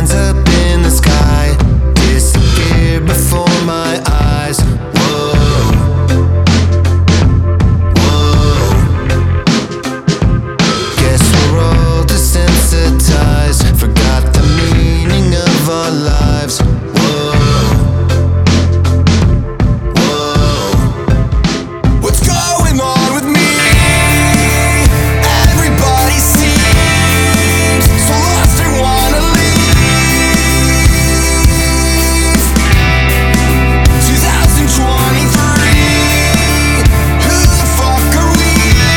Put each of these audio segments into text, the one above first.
hands up in the sky, disappear before my eyes. Whoa, whoa. Guess we're all desensitized, forgot the meaning of our lives. Whoa, whoa. What's going on with me? Everybody seems so lost and wanna leave. 2023, who the fuck are we?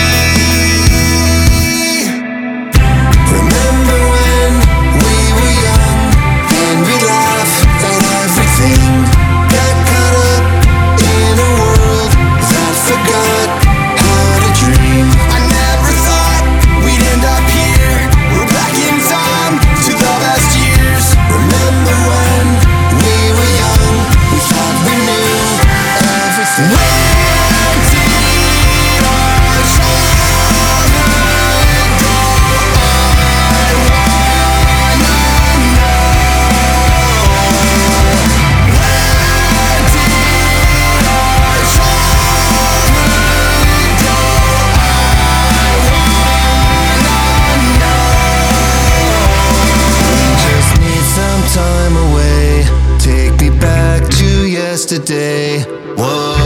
Remember when we were young and we laughed at everything, got caught up in a world that forgot how to dream. I never thought we'd end up here. We're back in time to the best years. Remember when we were young, we thought we knew everything. Where did our childhood go? I wanna know. Where did our childhood go? I wanna know. Just need some time away, take me back to yesterday. Whoa.